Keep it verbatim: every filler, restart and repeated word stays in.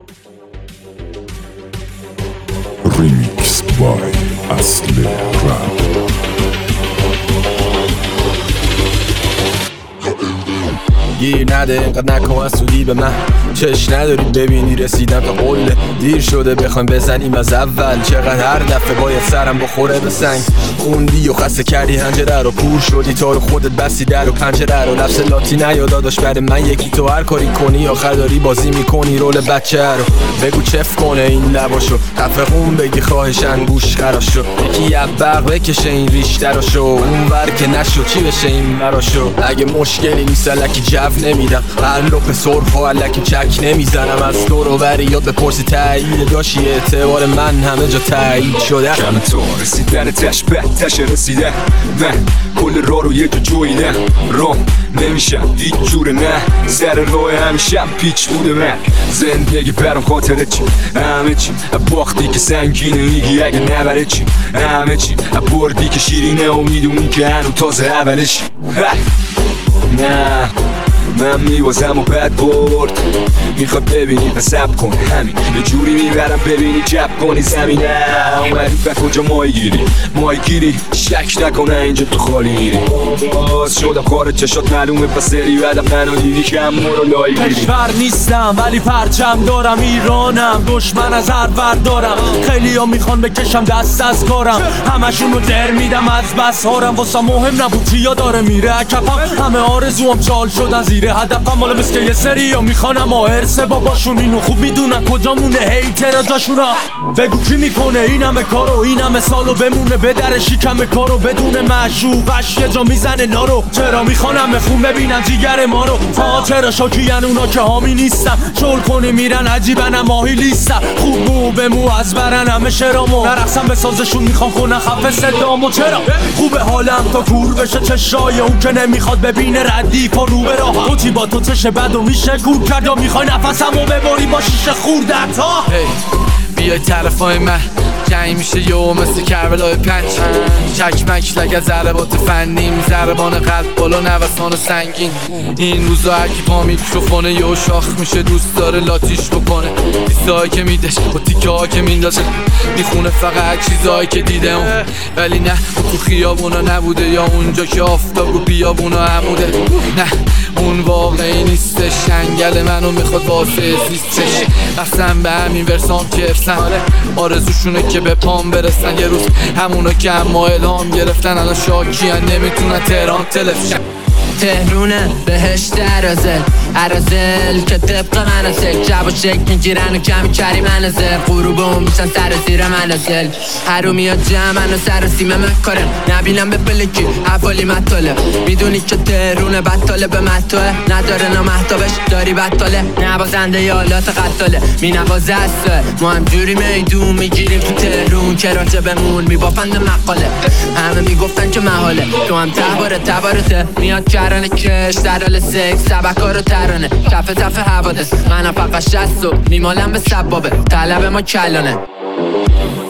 Remix by اصل رپ. گیر نده اینقدر نکن از سودی به من، چش نداری ببینی رسیدم تا قله. دیر شده بخوایم بزنیم از اول، چقدر هر دفعه باید سرم بخوره به سنگ. خوندی و خسته کردی هنجره رو، کور شدی تا رو خودت بستی در و پنجره رو. لفظ لاتی نیا داداش برای من یکی، تو هر کاری کنی آخر داری بازی میکنی رول بچه رو. بگو چف کنه این لباشو، خفه خون بگی خواهشن گوش خراشو. یکی یبق بکشه این ریشتراشو، اون ور که نشو چی بشه این براشو. اگه مشکلی نیست الکی جو نمیدم، هر لپ سرخ و الکی چک نمیزنم. از تو رو بری یاد بپرسی تایید داشی، اعتبار من همه جا تایید شده. کم تو رسیدن تش بهتش رسیده، من کل راه رو یه جا جویدم. روم نمیشم هیچ جوره نه، سر راه همیشم پیچ بوده من. زندگی برام خاطره چی همه چی، باختی که سنگینه میگی اگه نبره چی همه چی، بردی که شیرینه و میدونی که هنو تازه اولش. نه من میوازم و بد برد، میخواد ببینی پسب کن همین یه جوری میبرم ببینی جب کنی زمینه. اومدی به کجا مای گیری مای گیری، شک نکنه اینجا تو خالی میری. باز شدم کار چشات معلومه پس سری بعدم منو دیدی کم مرو لای گیری. کشور نیستم ولی پرچم دارم، ایرانم دشمن از هر ور دارم. خیلی ها میخوان بکشم دست از کارم، همشون رو در میدم از بس هارم. واسه مهم نبود چیا داره میره کفم، همه آرزوام چال شدن زیر هدفم. مال مثل یه سری ها میخوانم آهرسه باباشون اینو خوب میدونن کجا مونه هیتر جاشونا. بگو کی میکنه این همه کارو، این همه سالو بمونه به در شکم کارو. بدون معشوقش یه جا میزنه نارو، چرا میخوانم خون ببینن جیگر ما رو. تا چرا شاکیان اونا که حامی نیستن، شل کنی میرن عجیبن ماهی لیستن. خوب مو به مو از برن همه شرامو، نرقصم به سازشون میخوان کنن خفه صدامو. چرا خوبه حالم تا کور بشه چشای اون که نمیخواد ببینه ردیف و رو به راه. تو چی با تو چشه بد و میشه کور کرد، یا میخوای نفسمو ببری با شیشه خوردت ها. بیای طرفای من جنگ میشه یو مثل کربلای پنج، چکمک لگ از ضربات فنی، ضربان قلب بالا نوسان سنگین. این روزا هرکی پا میکروفونه یو شاخ میشه دوست داره لاتیش بکنه. دیستایی که میدش با تیکه ها که میندازه، میخونه فقط چیزایی که دیده اون. ولی نه تو خیابونا نبوده، یا اونجا که آفتاب رو بیابونا عموده. نه اون واقعی نیستش، انگل منو میخواد واسه زیستش. اصلا به همین ورسام که افسن آرزوشونه که به پام برسن یه روز. همونا که اما الهام گرفتن الان شاکیان نمیتونن تهران تلفشن. تهرونه بهشت عرازل عرازل که طبق منازل، جب و شک میگیرن و کمی کری منازل. غروب اون میشن سر زیر منازل، هرو میاد جمعن و سر سیمه مکارن. نبینم به پلکی حوالی مطاله، میدونی که تهرونه بطاله به مطاله. نداره نامحتابش داری بطاله، نوازنده یالات قطاله می نوازه از ما هم جوری میدون میگیریم تو تهرون که راجع بمون میبافند مقاله. همه میگفتن که محاله، تو هم تباره تبارته میاد کرانه کش در حال سکس سبکا رو ترانه. کف تف حوادث منم فقط شست و میمالم به سبابه، طلب ما کلانه.